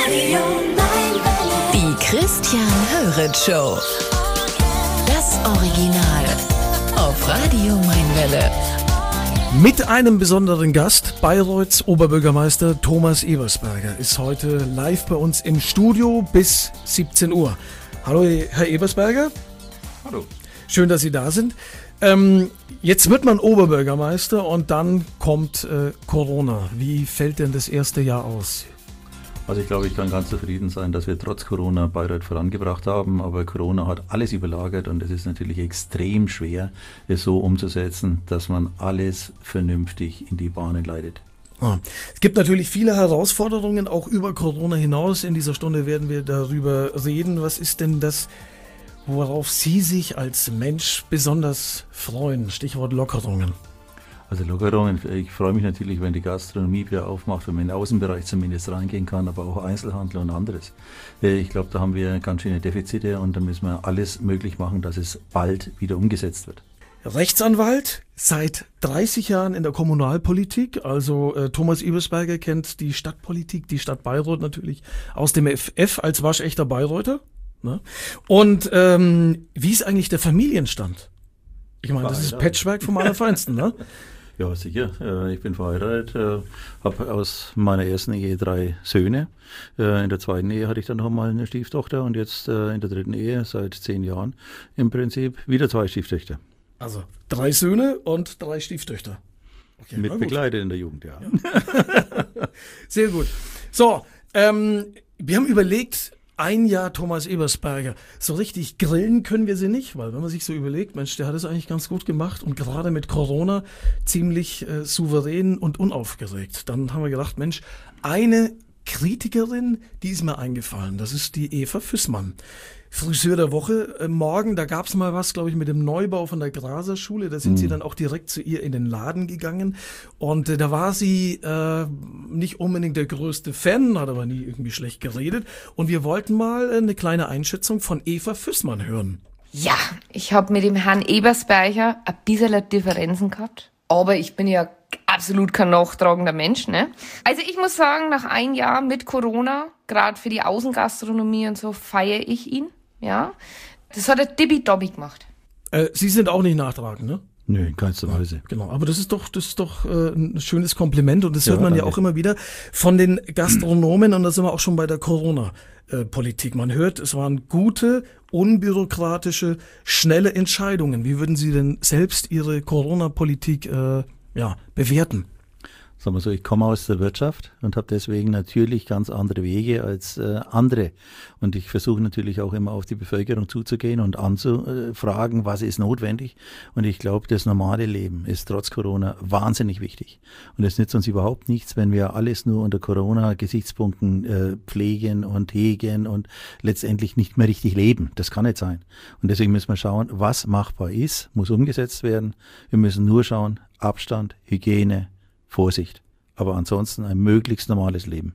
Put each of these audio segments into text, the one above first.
Radio Mainwelle. Die Christian Höret Show. Das Original auf Radio Mainwelle. Mit einem besonderen Gast, Bayreuths Oberbürgermeister Thomas Ebersberger ist heute live bei uns im Studio bis 17 Uhr. Hallo Herr Ebersberger. Hallo. Schön, dass Sie da sind. Jetzt wird man Oberbürgermeister und dann kommt Corona. Wie fällt denn das erste Jahr aus? Also ich glaube, ich kann ganz zufrieden sein, dass wir trotz Corona Bayreuth vorangebracht haben, aber Corona hat alles überlagert und es ist natürlich extrem schwer, es so umzusetzen, dass man alles vernünftig in die Bahnen leitet. Es gibt natürlich viele Herausforderungen, auch über Corona hinaus. In dieser Stunde werden wir darüber reden. Was ist denn das, worauf Sie sich als Mensch besonders freuen? Stichwort Lockerungen. Also Lockerungen, ich freue mich natürlich, wenn die Gastronomie wieder aufmacht, wenn man in den Außenbereich zumindest reingehen kann, aber auch Einzelhandel und anderes. Ich glaube, da haben wir ganz schöne Defizite und da müssen wir alles möglich machen, dass es bald wieder umgesetzt wird. Rechtsanwalt, seit 30 Jahren in der Kommunalpolitik, also Thomas Ebersberger kennt die Stadtpolitik, die Stadt Bayreuth natürlich aus dem FF als waschechter Bayreuther. Ne? Und wie ist eigentlich der Familienstand? Ich meine, das ist Patchwork vom Allerfeinsten, ne? Ja, sicher. Ich bin verheiratet, habe aus meiner ersten Ehe 3 Söhne. In der zweiten Ehe hatte ich dann noch mal eine Stieftochter und jetzt in der dritten Ehe seit 10 Jahren im Prinzip wieder 2 Stieftöchter. Also 3 Söhne und 3 Stieftöchter. Okay, mit begleitet in der Jugend, ja. Sehr gut. So, wir haben überlegt, ein Jahr Thomas Ebersberger. So richtig grillen können wir sie nicht, weil wenn man sich so überlegt, Mensch, der hat es eigentlich ganz gut gemacht und gerade mit Corona ziemlich souverän und unaufgeregt. Dann haben wir gedacht, Mensch, eine Kritikerin, die ist mir eingefallen. Das ist die Eva Füßmann. Friseur der Woche morgen, da gab's mal was, glaube ich, mit dem Neubau von der Graser Schule. Da sind sie dann auch direkt zu ihr in den Laden gegangen. Und da war sie nicht unbedingt der größte Fan, hat aber nie irgendwie schlecht geredet. Und wir wollten mal eine kleine Einschätzung von Eva Füßmann hören. Ja, ich habe mit dem Herrn Ebersberger ein bisschen Differenzen gehabt. Aber ich bin ja absolut kein nachtragender Mensch, ne? Also ich muss sagen, nach 1 Jahr mit Corona, gerade für die Außengastronomie und so, feiere ich ihn, ja. Das hat er tippitoppi gemacht. Sie sind auch nicht nachtragend, ne? Nö, in keinster Weise. Genau, aber das ist doch ein schönes Kompliment und das hört man ja auch immer wieder von den Gastronomen und da sind wir auch schon bei der Corona-Politik. Man hört, es waren gute, unbürokratische, schnelle Entscheidungen. Wie würden Sie denn selbst Ihre Corona-Politik bewerten? Sagen wir so, ich komme aus der Wirtschaft und habe deswegen natürlich ganz andere Wege als andere. Und ich versuche natürlich auch immer auf die Bevölkerung zuzugehen und anzufragen, was ist notwendig. Und ich glaube, das normale Leben ist trotz Corona wahnsinnig wichtig. Und es nützt uns überhaupt nichts, wenn wir alles nur unter Corona-Gesichtspunkten pflegen und hegen und letztendlich nicht mehr richtig leben. Das kann nicht sein. Und deswegen müssen wir schauen, was machbar ist, muss umgesetzt werden. Wir müssen nur schauen, Abstand, Hygiene, Vorsicht, aber ansonsten ein möglichst normales Leben.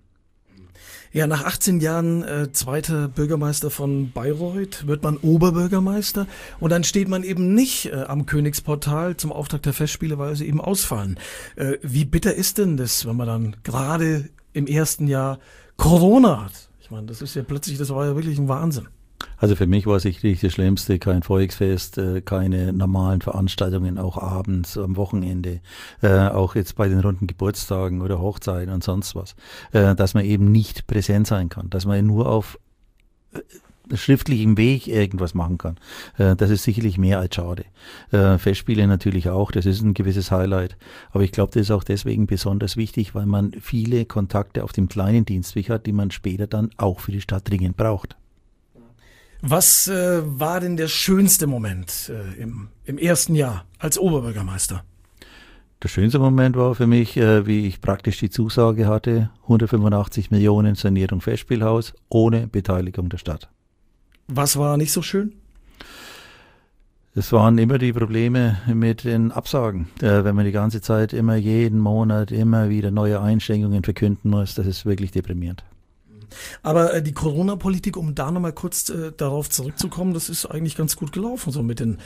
Ja, nach 18 Jahren zweiter Bürgermeister von Bayreuth wird man Oberbürgermeister und dann steht man eben nicht am Königsportal zum Auftakt der Festspiele, weil sie eben ausfallen. Wie bitter ist denn das, wenn man dann gerade im ersten Jahr Corona hat? Ich meine, das war ja wirklich ein Wahnsinn. Also für mich war sicherlich das Schlimmste kein Volksfest, keine normalen Veranstaltungen, auch abends, am Wochenende, auch jetzt bei den runden Geburtstagen oder Hochzeiten und sonst was, dass man eben nicht präsent sein kann, dass man nur auf schriftlichem Weg irgendwas machen kann. Das ist sicherlich mehr als schade. Festspiele natürlich auch, das ist ein gewisses Highlight, aber ich glaube, das ist auch deswegen besonders wichtig, weil man viele Kontakte auf dem kleinen Dienstweg hat, die man später dann auch für die Stadt dringend braucht. Was war denn der schönste Moment im ersten Jahr als Oberbürgermeister? Der schönste Moment war für mich, wie ich praktisch die Zusage hatte, 185 Millionen Sanierung Festspielhaus ohne Beteiligung der Stadt. Was war nicht so schön? Es waren immer die Probleme mit den Absagen. Wenn man die ganze Zeit immer jeden Monat immer wieder neue Einschränkungen verkünden muss, das ist wirklich deprimierend. Aber die Corona-Politik, um da nochmal kurz darauf zurückzukommen, das ist eigentlich ganz gut gelaufen. So mit den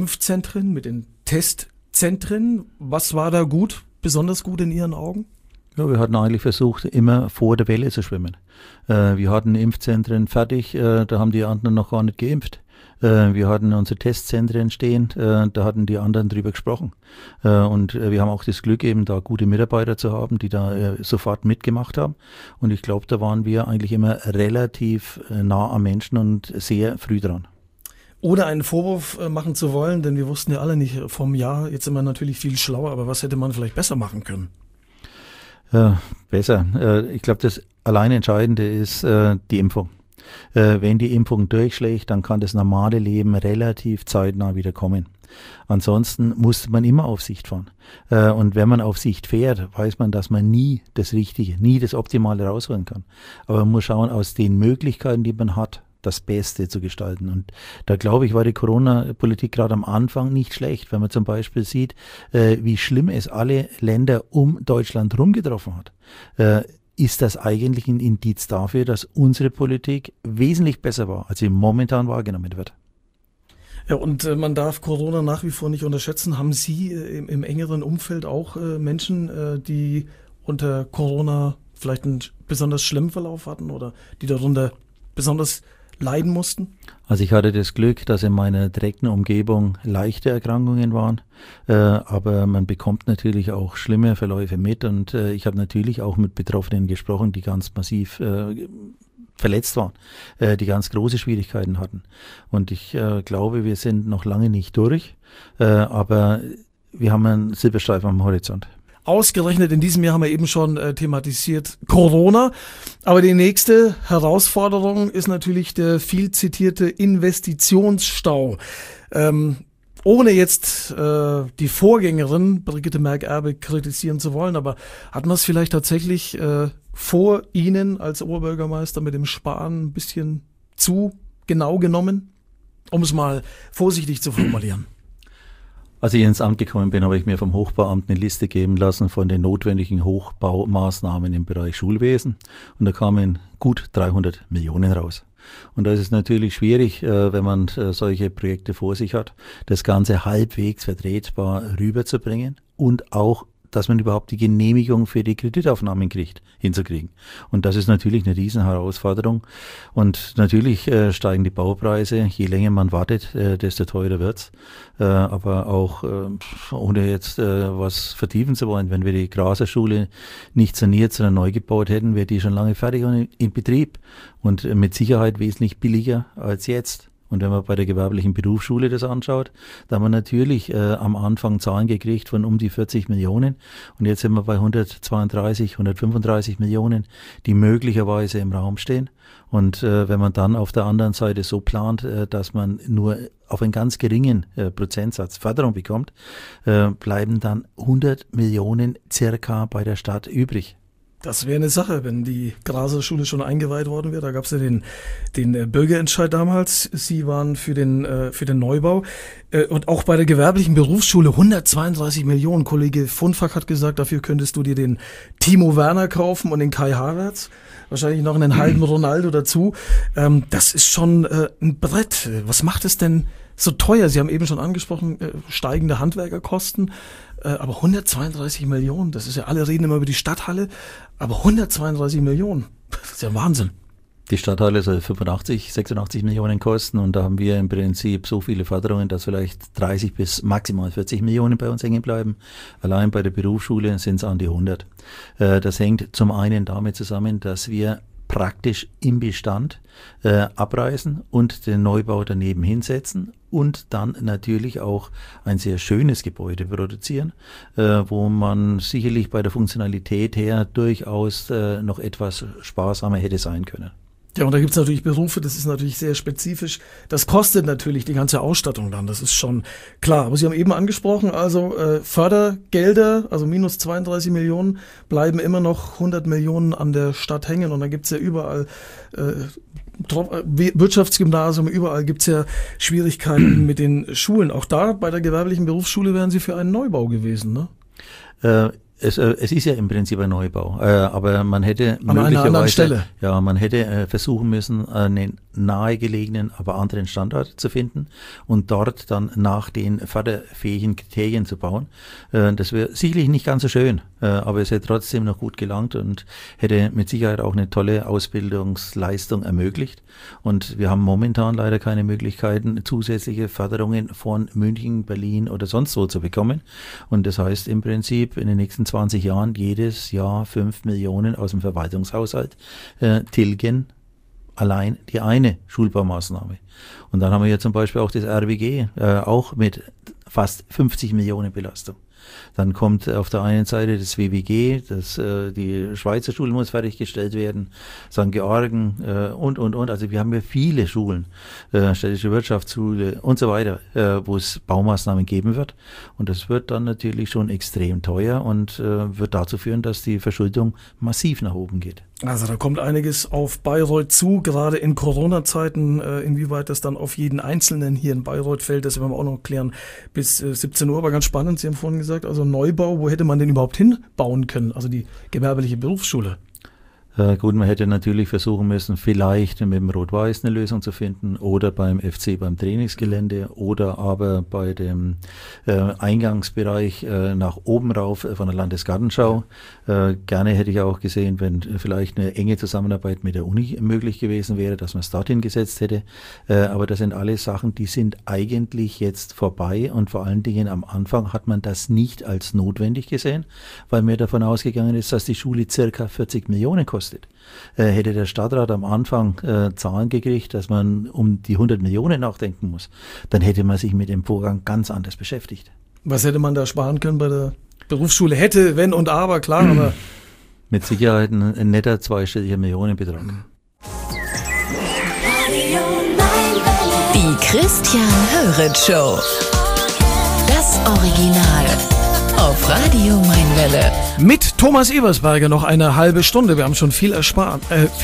Impfzentren, mit den Testzentren. Was war da gut, besonders gut in Ihren Augen? Ja, wir hatten eigentlich versucht, immer vor der Welle zu schwimmen. Wir hatten Impfzentren fertig, da haben die anderen noch gar nicht geimpft. Wir hatten unsere Testzentren stehen, da hatten die anderen drüber gesprochen. Und wir haben auch das Glück, eben da gute Mitarbeiter zu haben, die da sofort mitgemacht haben. Und ich glaube, da waren wir eigentlich immer relativ nah am Menschen und sehr früh dran. Ohne einen Vorwurf machen zu wollen, denn wir wussten ja alle nicht vom Jahr, jetzt sind wir natürlich viel schlauer, aber was hätte man vielleicht besser machen können? Besser. Ich glaube, das allein Entscheidende ist die Impfung. Wenn die Impfung durchschlägt, dann kann das normale Leben relativ zeitnah wieder kommen. Ansonsten muss man immer auf Sicht fahren. Und wenn man auf Sicht fährt, weiß man, dass man nie das Richtige, nie das Optimale rausholen kann. Aber man muss schauen, aus den Möglichkeiten, die man hat, das Beste zu gestalten. Und da glaube ich, war die Corona-Politik gerade am Anfang nicht schlecht, wenn man zum Beispiel sieht, wie schlimm es alle Länder um Deutschland herum getroffen hat. Ist das eigentlich ein Indiz dafür, dass unsere Politik wesentlich besser war, als sie momentan wahrgenommen wird? Ja, und man darf Corona nach wie vor nicht unterschätzen. Haben Sie im engeren Umfeld auch Menschen, die unter Corona vielleicht einen besonders schlimmen Verlauf hatten oder die darunter besonders leiden mussten? Also ich hatte das Glück, dass in meiner direkten Umgebung leichte Erkrankungen waren, aber man bekommt natürlich auch schlimme Verläufe mit und ich habe natürlich auch mit Betroffenen gesprochen, die ganz massiv verletzt waren, die ganz große Schwierigkeiten hatten. Und ich glaube, wir sind noch lange nicht durch, aber wir haben einen Silberstreifen am Horizont. Ausgerechnet in diesem Jahr haben wir eben schon thematisiert Corona. Aber die nächste Herausforderung ist natürlich der viel zitierte Investitionsstau. Ohne jetzt die Vorgängerin Brigitte Merck-Erbe kritisieren zu wollen, aber hat man es vielleicht tatsächlich vor Ihnen als Oberbürgermeister mit dem Sparen ein bisschen zu genau genommen? Um es mal vorsichtig zu formulieren. Als ich ins Amt gekommen bin, habe ich mir vom Hochbauamt eine Liste geben lassen von den notwendigen Hochbaumaßnahmen im Bereich Schulwesen. Und da kamen gut 300 Millionen raus. Und da ist es natürlich schwierig, wenn man solche Projekte vor sich hat, das Ganze halbwegs vertretbar rüberzubringen und auch, dass man überhaupt die Genehmigung für die Kreditaufnahmen kriegt, hinzukriegen. Und das ist natürlich eine Riesenherausforderung. Und natürlich steigen die Baupreise, je länger man wartet, desto teurer wird's. Aber auch, ohne jetzt was vertiefen zu wollen, wenn wir die Graser Schule nicht saniert, sondern neu gebaut hätten, wäre die schon lange fertig und in Betrieb. Und mit Sicherheit wesentlich billiger als jetzt. Und wenn man bei der gewerblichen Berufsschule das anschaut, da haben wir natürlich am Anfang Zahlen gekriegt von um die 40 Millionen und jetzt sind wir bei 132, 135 Millionen, die möglicherweise im Raum stehen. Und wenn man dann auf der anderen Seite so plant, dass man nur auf einen ganz geringen Prozentsatz Förderung bekommt, bleiben dann 100 Millionen circa bei der Stadt übrig. Das wäre eine Sache, wenn die Graser Schule schon eingeweiht worden wäre. Da gab es ja den Bürgerentscheid damals. Sie waren für den Neubau. Und auch bei der gewerblichen Berufsschule 132 Millionen. Kollege Funfak hat gesagt, dafür könntest du dir den Timo Werner kaufen und den Kai Havertz. Wahrscheinlich noch einen halben Ronaldo dazu. Das ist schon ein Brett. Was macht es denn so teuer? Sie haben eben schon angesprochen, steigende Handwerkerkosten. Aber 132 Millionen, das ist ja, alle reden immer über die Stadthalle, aber 132 Millionen, das ist ja Wahnsinn. Die Stadthalle soll 85, 86 Millionen kosten und da haben wir im Prinzip so viele Förderungen, dass vielleicht 30 bis maximal 40 Millionen bei uns hängen bleiben. Allein bei der Berufsschule sind es an die 100. Das hängt zum einen damit zusammen, dass wir praktisch im Bestand abreißen und den Neubau daneben hinsetzen und dann natürlich auch ein sehr schönes Gebäude produzieren, wo man sicherlich bei der Funktionalität her durchaus noch etwas sparsamer hätte sein können. Ja, und da gibt's natürlich Berufe, das ist natürlich sehr spezifisch. Das kostet natürlich die ganze Ausstattung dann, das ist schon klar. Aber Sie haben eben angesprochen, also Fördergelder, also minus 32 Millionen, bleiben immer noch 100 Millionen an der Stadt hängen. Und dann gibt's ja überall Wirtschaftsgymnasium, überall gibt's ja Schwierigkeiten mit den Schulen. Auch da bei der gewerblichen Berufsschule wären Sie für einen Neubau gewesen, ne? Es ist ja im Prinzip ein Neubau, aber man hätte an einer anderen Stelle. Ja, man hätte versuchen müssen, einen nahegelegenen, aber anderen Standort zu finden und dort dann nach den förderfähigen Kriterien zu bauen. Das wäre sicherlich nicht ganz so schön, aber es hätte trotzdem noch gut gelangt und hätte mit Sicherheit auch eine tolle Ausbildungsleistung ermöglicht. Und wir haben momentan leider keine Möglichkeiten, zusätzliche Förderungen von München, Berlin oder sonst wo zu bekommen. Und das heißt im Prinzip in den nächsten 20 Jahren jedes Jahr 5 Millionen aus dem Verwaltungshaushalt tilgen, allein die eine Schulbaumaßnahme. Und dann haben wir ja zum Beispiel auch das RWG, auch mit fast 50 Millionen Belastung. Dann kommt auf der einen Seite das WWG, die Schweizer Schule muss fertiggestellt werden, St. Georgen und. Also wir haben ja viele Schulen, städtische Wirtschaftsschule und so weiter, wo es Baumaßnahmen geben wird. Und das wird dann natürlich schon extrem teuer und wird dazu führen, dass die Verschuldung massiv nach oben geht. Also da kommt einiges auf Bayreuth zu, gerade in Corona-Zeiten, inwieweit das dann auf jeden Einzelnen hier in Bayreuth fällt, das werden wir auch noch klären bis 17 Uhr, aber ganz spannend, Sie haben vorhin gesagt, also Neubau, wo hätte man denn überhaupt hinbauen können, also die gewerbliche Berufsschule? Gut, man hätte natürlich versuchen müssen, vielleicht mit dem Rot-Weiß eine Lösung zu finden oder beim FC beim Trainingsgelände oder aber bei dem Eingangsbereich nach oben rauf von der Landesgartenschau. Gerne hätte ich auch gesehen, wenn vielleicht eine enge Zusammenarbeit mit der Uni möglich gewesen wäre, dass man es dorthin gesetzt hätte. Aber das sind alles Sachen, die sind eigentlich jetzt vorbei und vor allen Dingen am Anfang hat man das nicht als notwendig gesehen, weil mir davon ausgegangen ist, dass die Schule circa 40 Millionen kostet. Hätte der Stadtrat am Anfang Zahlen gekriegt, dass man um die 100 Millionen nachdenken muss, dann hätte man sich mit dem Vorgang ganz anders beschäftigt. Was hätte man da sparen können bei der Berufsschule? Hätte, wenn und aber, klar, aber... Mit Sicherheit ein netter zweistelliger Millionenbetrag. Die Christian Höritz Show. Das Original. Auf Radio Mainwelle. Mit Thomas Ebersberger noch eine halbe Stunde. Wir haben schon viel erfahren.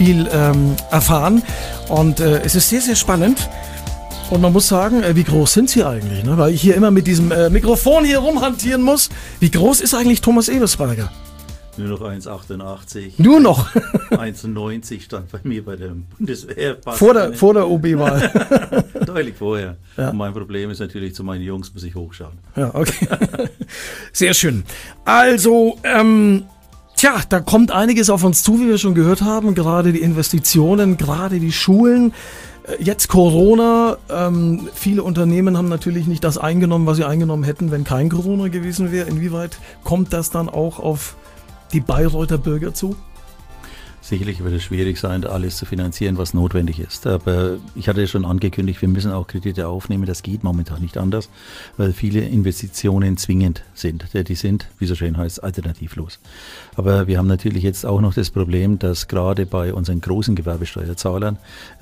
Und es ist sehr, sehr spannend. Und man muss sagen, wie groß sind Sie eigentlich? Ne? Weil ich hier immer mit diesem Mikrofon hier rumhantieren muss. Wie groß ist eigentlich Thomas Ebersberger? Nur noch 1,88. Nur noch? 1,90 stand bei mir bei der Bundeswehr. Vor der OB-Wahl. Deutlich vorher. Ja. Und mein Problem ist natürlich, zu meinen Jungs muss ich hochschauen. Ja, okay. Sehr schön. Also, da kommt einiges auf uns zu, wie wir schon gehört haben. Gerade die Investitionen, gerade die Schulen. Jetzt Corona. Viele Unternehmen haben natürlich nicht das eingenommen, was sie eingenommen hätten, wenn kein Corona gewesen wäre. Inwieweit kommt das dann auch auf die Bayreuther Bürger zu? Sicherlich wird es schwierig sein, alles zu finanzieren, was notwendig ist. Aber ich hatte schon angekündigt, wir müssen auch Kredite aufnehmen. Das geht momentan nicht anders, weil viele Investitionen zwingend sind. Die sind, wie so schön heißt, alternativlos. Aber wir haben natürlich jetzt auch noch das Problem, dass gerade bei unseren großen Gewerbesteuerzahlern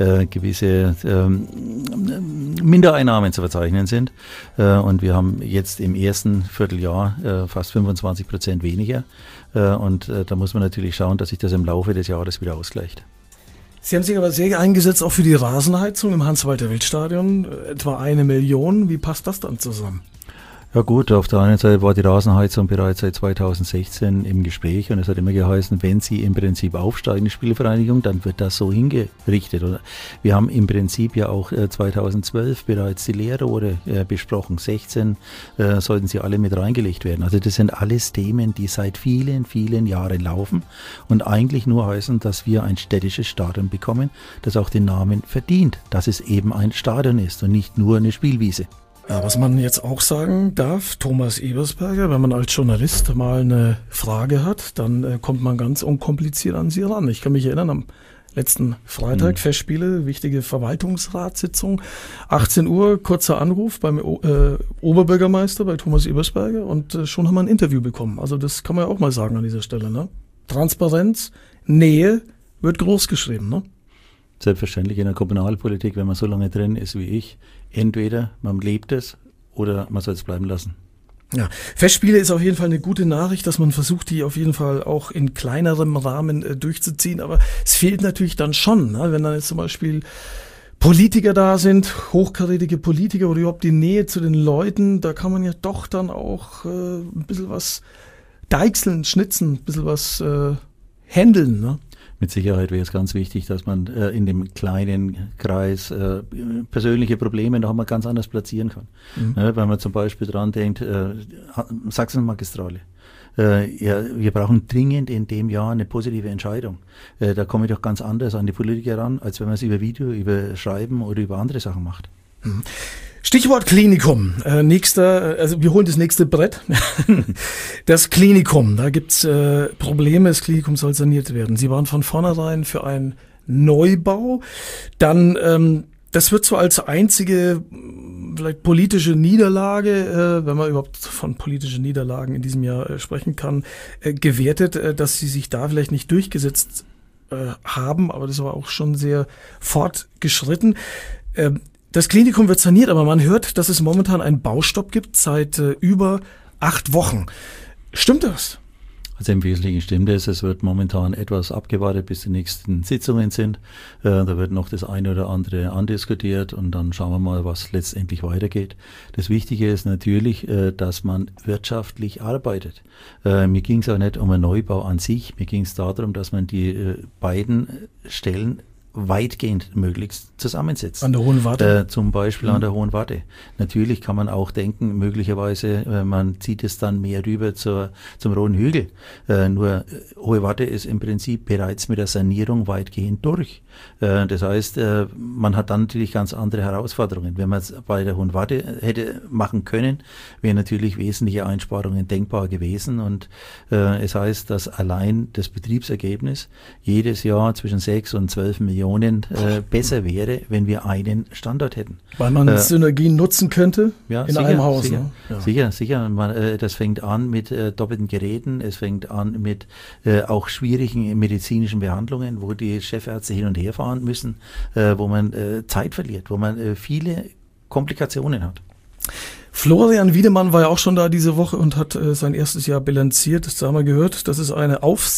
gewisse Mindereinnahmen zu verzeichnen sind. Und wir haben jetzt im ersten Vierteljahr fast 25% weniger. Und da muss man natürlich schauen, dass sich das im Laufe des Jahres wieder ausgleicht. Sie haben sich aber sehr eingesetzt auch für die Rasenheizung im Hans-Walter-Wild-Stadion, etwa 1 Million. Wie passt das dann zusammen? Ja gut, auf der einen Seite war die Rasenheizung bereits seit 2016 im Gespräch und es hat immer geheißen, wenn sie im Prinzip aufsteigen, die Spielvereinigung, dann wird das so hingerichtet. Oder? Wir haben im Prinzip ja auch 2012 bereits die Leerrohre besprochen, 16 sollten sie alle mit reingelegt werden. Also das sind alles Themen, die seit vielen, vielen Jahren laufen und eigentlich nur heißen, dass wir ein städtisches Stadion bekommen, das auch den Namen verdient, dass es eben ein Stadion ist und nicht nur eine Spielwiese. Ja, was man jetzt auch sagen darf, Thomas Ebersberger, wenn man als Journalist mal eine Frage hat, dann kommt man ganz unkompliziert an Sie ran. Ich kann mich erinnern, am letzten Freitag, Festspiele, wichtige Verwaltungsratssitzung, 18 Uhr, kurzer Anruf beim Oberbürgermeister, bei Thomas Ebersberger und schon haben wir ein Interview bekommen. Also das kann man ja auch mal sagen an dieser Stelle. Ne? Transparenz, Nähe wird groß geschrieben, ne? Selbstverständlich in der Kommunalpolitik, wenn man so lange drin ist wie ich, entweder man lebt es oder man soll es bleiben lassen. Ja, Festspiele ist auf jeden Fall eine gute Nachricht, dass man versucht, die auf jeden Fall auch in kleinerem Rahmen durchzuziehen. Aber es fehlt natürlich dann schon, ne? Wenn dann jetzt zum Beispiel Politiker da sind, hochkarätige Politiker oder überhaupt die Nähe zu den Leuten, da kann man ja doch dann auch ein bisschen was deichseln, schnitzen, ein bisschen was handeln, ne? Mit Sicherheit wäre es ganz wichtig, dass man in dem kleinen Kreis persönliche Probleme noch einmal ganz anders platzieren kann. Wenn man zum Beispiel dran denkt, Sachsenmagistrale. Wir brauchen dringend in dem Jahr eine positive Entscheidung. Da komme ich doch ganz anders an die Politiker ran, als wenn man es über Video, über Schreiben oder über andere Sachen macht. Stichwort Klinikum. Also wir holen das nächste Brett. Das Klinikum, da gibt's Probleme. Das Klinikum soll saniert werden. Sie waren von vornherein für einen Neubau. Dann, das wird so als einzige vielleicht politische Niederlage, wenn man überhaupt von politischen Niederlagen in diesem Jahr sprechen kann, gewertet, dass sie sich da vielleicht nicht durchgesetzt haben. Aber das war auch schon sehr fortgeschritten. Das Klinikum wird saniert, aber man hört, dass es momentan einen Baustopp gibt seit über 8 Wochen. Stimmt das? Also im Wesentlichen stimmt es. Es wird momentan etwas abgewartet, bis die nächsten Sitzungen sind. Da wird noch das eine oder andere andiskutiert und dann schauen wir mal, was letztendlich weitergeht. Das Wichtige ist natürlich, dass man wirtschaftlich arbeitet. Mir ging es auch nicht um einen Neubau an sich. Mir ging es darum, dass man die beiden Stellen weitgehend möglichst zusammensetzt. An der Hohen Warte? Zum Beispiel an der Hohen Warte. Natürlich kann man auch denken, möglicherweise, man zieht es dann mehr rüber zum Roten Hügel. Nur Hohe Warte ist im Prinzip bereits mit der Sanierung weitgehend durch. Das heißt, man hat dann natürlich ganz andere Herausforderungen. Wenn man es bei der Hohen Warte hätte machen können, wären natürlich wesentliche Einsparungen denkbar gewesen. Und es heißt, dass allein das Betriebsergebnis jedes Jahr zwischen 6 und 12 Millionen besser wäre, wenn wir einen Standort hätten. Weil man Synergien nutzen könnte in sicher, einem Haus. Sicher, ne? sicher. Das fängt an mit doppelten Geräten, es fängt an mit auch schwierigen medizinischen Behandlungen, wo die Chefärzte hin und her fahren müssen, wo man Zeit verliert, wo man viele Komplikationen hat. Florian Wiedemann war ja auch schon da diese Woche und hat sein erstes Jahr bilanziert. Das haben wir gehört, dass es eine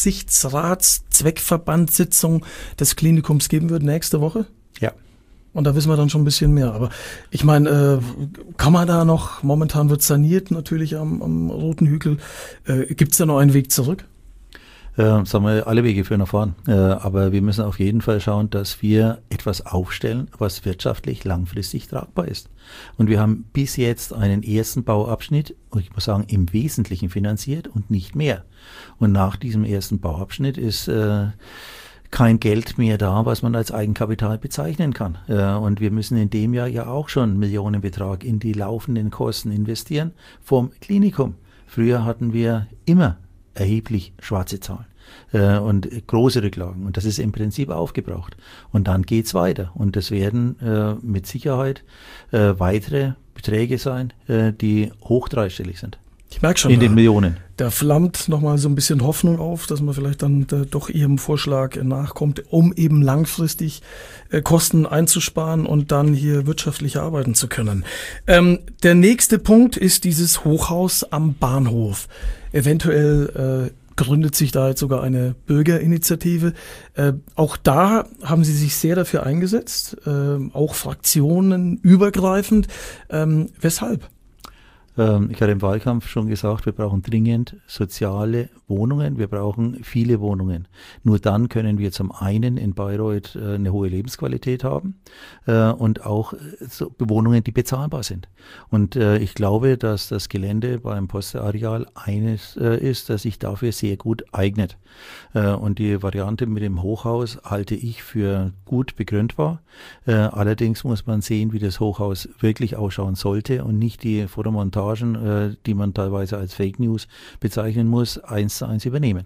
Aufsichtsrats-Zweckverbandssitzung des Klinikums geben wird nächste Woche. Ja. Und da wissen wir dann schon ein bisschen mehr. Aber ich meine, kann man da noch, momentan wird saniert natürlich am Roten Hügel. Gibt es da noch einen Weg zurück? Sagen wir, alle Wege führen nach vorn. Aber wir müssen auf jeden Fall schauen, dass wir etwas aufstellen, was wirtschaftlich langfristig tragbar ist. Und wir haben bis jetzt einen ersten Bauabschnitt, und ich muss sagen, im Wesentlichen finanziert und nicht mehr. Und nach diesem ersten Bauabschnitt ist kein Geld mehr da, was man als Eigenkapital bezeichnen kann. Und wir müssen in dem Jahr ja auch schon einen Millionenbetrag in die laufenden Kosten investieren vom Klinikum. Früher hatten wir immer erheblich schwarze Zahlen und große Rücklagen. Und das ist im Prinzip aufgebraucht. Und dann geht's weiter. Und das werden mit Sicherheit weitere Beträge sein, die hoch dreistellig sind. Ich merke schon, in den Millionen. Da flammt nochmal so ein bisschen Hoffnung auf, dass man vielleicht dann doch Ihrem Vorschlag nachkommt, um eben langfristig Kosten einzusparen und dann hier wirtschaftlich arbeiten zu können. Der nächste Punkt ist dieses Hochhaus am Bahnhof. Eventuell gründet sich da jetzt sogar eine Bürgerinitiative. Auch da haben Sie sich sehr dafür eingesetzt, auch fraktionenübergreifend. Weshalb? Ich hatte im Wahlkampf schon gesagt, wir brauchen dringend soziale Wohnungen, wir brauchen viele Wohnungen. Nur dann können wir zum einen in Bayreuth eine hohe Lebensqualität haben und auch so Wohnungen, die bezahlbar sind. Und ich glaube, dass das Gelände beim Postareal eines ist, das sich dafür sehr gut eignet. Und die Variante mit dem Hochhaus halte ich für gut begründbar. Allerdings muss man sehen, wie das Hochhaus wirklich ausschauen sollte und nicht die Fotomontagen, die man teilweise als Fake News bezeichnen muss, 1:1 übernehmen.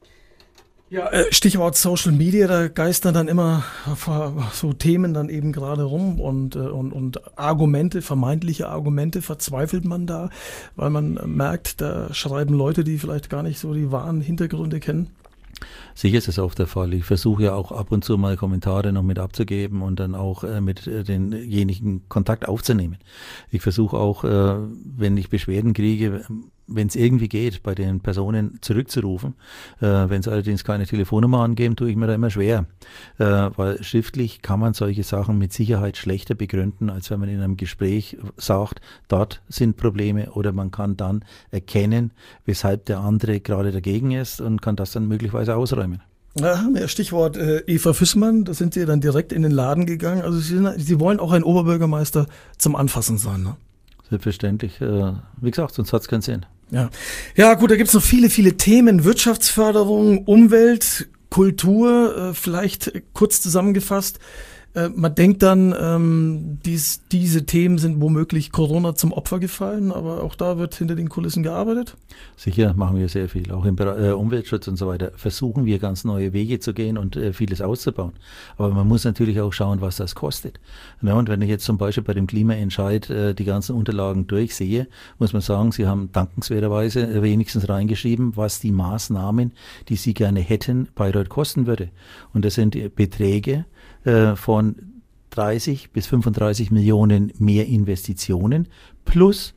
Ja, Stichwort Social Media, da geistern dann immer so Themen dann eben gerade rum und Argumente, vermeintliche Argumente, verzweifelt man da, weil man merkt, da schreiben Leute, die vielleicht gar nicht so die wahren Hintergründe kennen. Sicher ist es oft der Fall. Ich versuche ja auch ab und zu mal Kommentare noch mit abzugeben und dann auch mit denjenigen Kontakt aufzunehmen. Ich versuche auch, wenn ich Beschwerden kriege, wenn es irgendwie geht, bei den Personen zurückzurufen. Wenn es allerdings keine Telefonnummer angeben, tue ich mir da immer schwer. Weil schriftlich kann man solche Sachen mit Sicherheit schlechter begründen, als wenn man in einem Gespräch sagt, dort sind Probleme, oder man kann dann erkennen, weshalb der andere gerade dagegen ist und kann das dann möglicherweise ausräumen. Ja, Stichwort Eva Füssmann, da sind Sie dann direkt in den Laden gegangen. Also Sie wollen auch ein Oberbürgermeister zum Anfassen sein, ne? Selbstverständlich. Wie gesagt, sonst hat es keinen Sinn. Ja, gut, da gibt's noch viele, viele Themen. Wirtschaftsförderung, Umwelt, Kultur, vielleicht kurz zusammengefasst. Man denkt dann, diese Themen sind womöglich Corona zum Opfer gefallen, aber auch da wird hinter den Kulissen gearbeitet. Sicher machen wir sehr viel, auch im Umweltschutz und so weiter. Versuchen wir ganz neue Wege zu gehen und vieles auszubauen. Aber man muss natürlich auch schauen, was das kostet. Ja, und wenn ich jetzt zum Beispiel bei dem Klimaentscheid die ganzen Unterlagen durchsehe, muss man sagen, Sie haben dankenswerterweise wenigstens reingeschrieben, was die Maßnahmen, die Sie gerne hätten, Bayreuth kosten würde. Und das sind Beträge von 30 bis 35 Millionen mehr Investitionen plus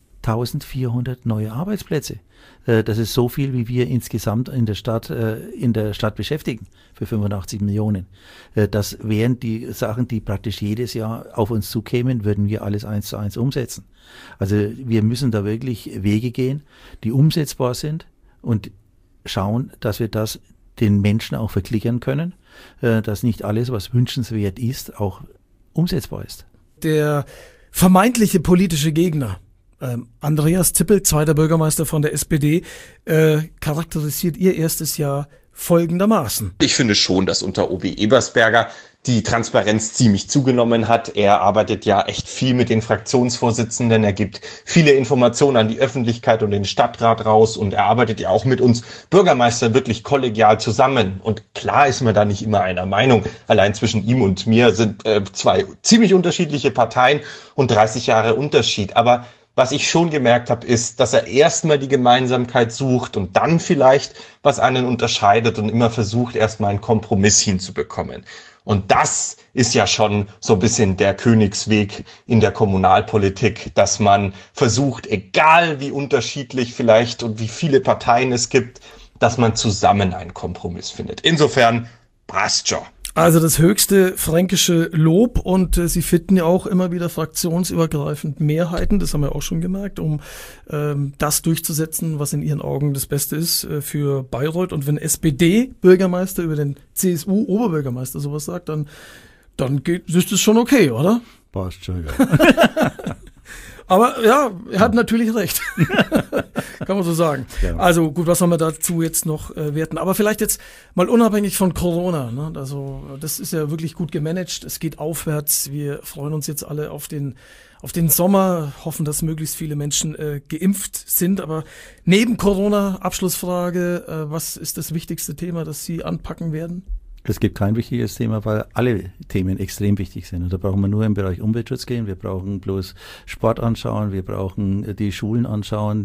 1400 neue Arbeitsplätze. Das ist so viel, wie wir insgesamt in der Stadt beschäftigen für 85 Millionen. Das wären die Sachen, die praktisch jedes Jahr auf uns zukämen, würden wir alles 1:1 umsetzen. Also wir müssen da wirklich Wege gehen, die umsetzbar sind und schauen, dass wir das den Menschen auch verklickern können, dass nicht alles, was wünschenswert ist, auch umsetzbar ist. Der vermeintliche politische Gegner, Andreas Zippel, zweiter Bürgermeister von der SPD, charakterisiert Ihr erstes Jahr folgendermaßen. Ich finde schon, dass unter OB Ebersberger die Transparenz ziemlich zugenommen hat. Er arbeitet ja echt viel mit den Fraktionsvorsitzenden. Er gibt viele Informationen an die Öffentlichkeit und den Stadtrat raus. Und er arbeitet ja auch mit uns Bürgermeistern wirklich kollegial zusammen. Und klar ist man da nicht immer einer Meinung. Allein zwischen ihm und mir sind zwei ziemlich unterschiedliche Parteien und 30 Jahre Unterschied. Aber was ich schon gemerkt habe, ist, dass er erstmal die Gemeinsamkeit sucht und dann vielleicht, was einen unterscheidet und immer versucht, erstmal einen Kompromiss hinzubekommen. Und das ist ja schon so ein bisschen der Königsweg in der Kommunalpolitik, dass man versucht, egal wie unterschiedlich vielleicht und wie viele Parteien es gibt, dass man zusammen einen Kompromiss findet. Insofern passt schon. Also das höchste fränkische Lob und Sie finden ja auch immer wieder fraktionsübergreifend Mehrheiten, das haben wir auch schon gemerkt, um das durchzusetzen, was in Ihren Augen das Beste ist für Bayreuth. Und wenn SPD-Bürgermeister über den CSU-Oberbürgermeister sowas sagt, dann ist das schon okay, oder? Passt schon, ja. Aber ja, er hat natürlich recht. Kann man so sagen. Ja. Also gut, was soll man dazu jetzt noch werten? Aber vielleicht jetzt mal unabhängig von Corona. Ne? Also das ist ja wirklich gut gemanagt. Es geht aufwärts. Wir freuen uns jetzt alle auf den Sommer, hoffen, dass möglichst viele Menschen geimpft sind. Aber neben Corona, Abschlussfrage, was ist das wichtigste Thema, das Sie anpacken werden? Es gibt kein wichtiges Thema, weil alle Themen extrem wichtig sind. Und da brauchen wir nur im Bereich Umweltschutz gehen. Wir brauchen bloß Sport anschauen. Wir brauchen die Schulen anschauen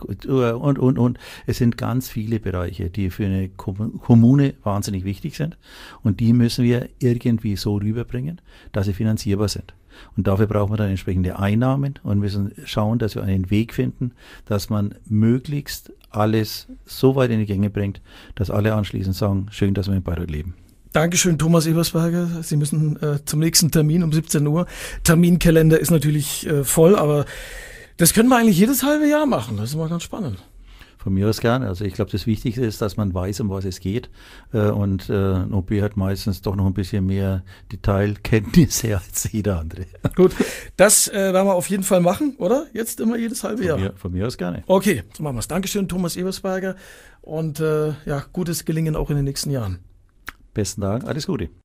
und. Es sind ganz viele Bereiche, die für eine Kommune wahnsinnig wichtig sind. Und die müssen wir irgendwie so rüberbringen, dass sie finanzierbar sind. Und dafür brauchen wir dann entsprechende Einnahmen und müssen schauen, dass wir einen Weg finden, dass man möglichst alles so weit in die Gänge bringt, dass alle anschließend sagen, schön, dass wir in Bayreuth leben. Dankeschön, Thomas Ebersberger. Sie müssen zum nächsten Termin um 17 Uhr. Terminkalender ist natürlich voll, aber das können wir eigentlich jedes halbe Jahr machen. Das ist immer ganz spannend. Von mir aus gerne. Also ich glaube, das Wichtigste ist, dass man weiß, um was es geht. Und ein OB hat meistens doch noch ein bisschen mehr Detailkenntnisse als jeder andere. Gut, das werden wir auf jeden Fall machen, oder? Jetzt immer jedes halbe Jahr. Von mir aus gerne. Okay, so machen wir es. Dankeschön, Thomas Ebersberger. Und gutes Gelingen auch in den nächsten Jahren. Besten Dank, alles Gute.